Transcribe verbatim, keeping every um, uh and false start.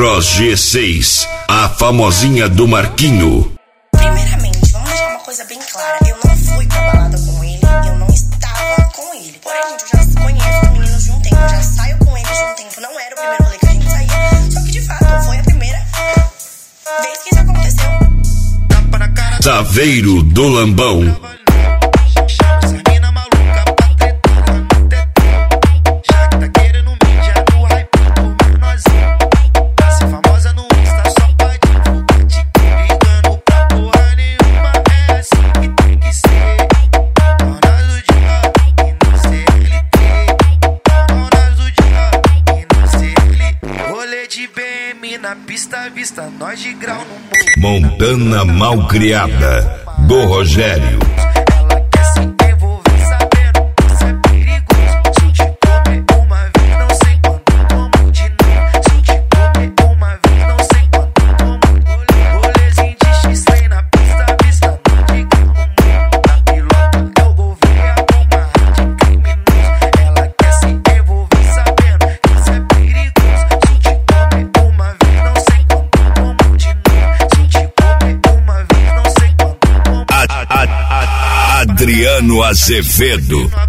Cross G seis, a famosinha do Marquinho. Primeiramente, vamos deixar uma coisa bem clara. Eu não fui pra balada com ele, eu não estava com ele. Porém, gente, eu já conheço os meninos de um tempo, eu já saio com eles de um tempo. Não era o primeiro rolê que a gente saía, só que de fato foi a primeira vez que isso aconteceu. Taveiro do Lambão. Na pista, vista, nós de grau no morro. Montana Malcriada, do Rogério. Ela quer se envolver sabendo que isso é perigoso. Se eu te comer uma vez, não sei quando, como de novo. Se eu te comer uma vez, não sei quando, como de novo. Rolezinho de X-Ray na pista, vista, nós de grau no morro. Na pilota eu vou ver a bomba de criminoso. Ela quer se envolver sabendo que isso é perigoso. Se eu te comer uma vez, Adriano Azevedo.